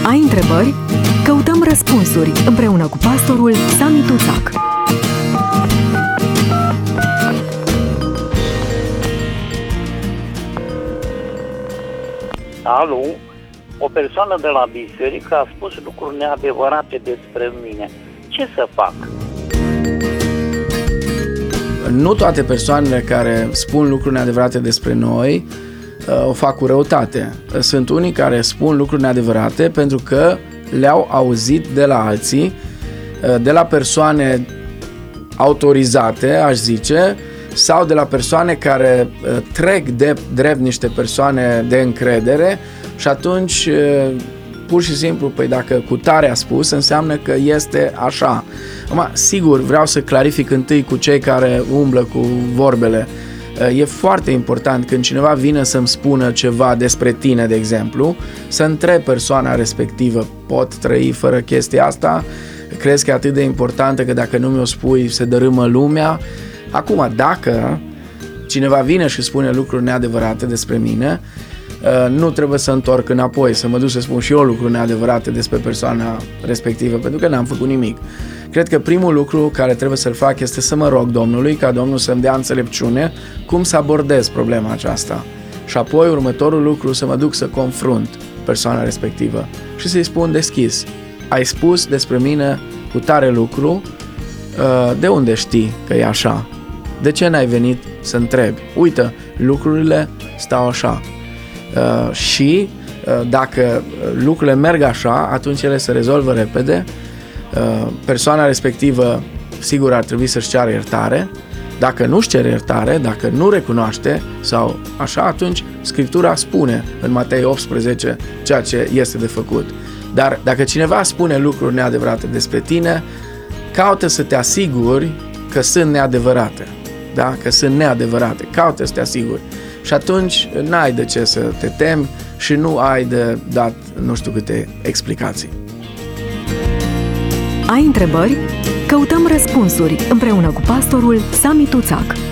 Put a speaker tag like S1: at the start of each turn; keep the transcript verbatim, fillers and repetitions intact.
S1: Ai întrebări? Căutăm răspunsuri împreună cu pastorul Sami Tuțac.
S2: Alo, o persoană de la biserică a spus lucruri neadevărate despre mine. Ce să fac?
S3: Nu toate persoanele care spun lucruri neadevărate despre noi uh, o fac cu răutate. Sunt unii care spun lucruri neadevărate pentru că le-au auzit de la alții, uh, de la persoane autorizate, aș zice, sau de la persoane care uh, trec de drept niște persoane de încredere și atunci uh, pur și simplu, păi dacă cutare a spus, înseamnă că este așa. Acum, sigur, vreau să clarific întâi cu cei care umblă cu vorbele. E foarte important când cineva vine să-mi spună ceva despre tine, de exemplu, să întreb persoana respectivă, pot trăi fără chestia asta? Crezi că e atât de importantă că dacă nu mi-o spui se dărâmă lumea? Acum, dacă cineva vine și spune lucruri neadevărate despre mine, nu trebuie să întorc înapoi, să mă duc să spun și eu lucruri neadevărate despre persoana respectivă, pentru că n-am făcut nimic. Cred că primul lucru care trebuie să-l fac este să mă rog Domnului, ca Domnul să-mi dea înțelepciune cum să abordez problema aceasta. Și apoi următorul lucru, să mă duc să confrunt persoana respectivă și să-i spun deschis: ai spus despre mine cu tare lucru, de unde știi că e așa? De ce n-ai venit să întrebi? Uită, lucrurile stau așa. Uh, și uh, dacă lucrurile merg așa, atunci ele se rezolvă repede. Uh, persoana respectivă sigur ar trebui să-și ceară iertare. Dacă nu-și cere iertare, dacă nu recunoaște sau așa, atunci Scriptura spune în Matei optsprezece ceea ce este de făcut. Dar dacă cineva spune lucruri neadevărate despre tine, caută să te asiguri că sunt neadevărate. Da? Că sunt neadevărate. Caută să te asiguri. Și atunci n-ai de ce să te temi și nu ai de dat nu știu câte explicații.
S1: Ai întrebări? Căutăm răspunsuri împreună cu pastorul Sami Tuțac.